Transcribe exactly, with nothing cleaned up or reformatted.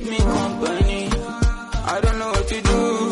me company. I don't know what to do.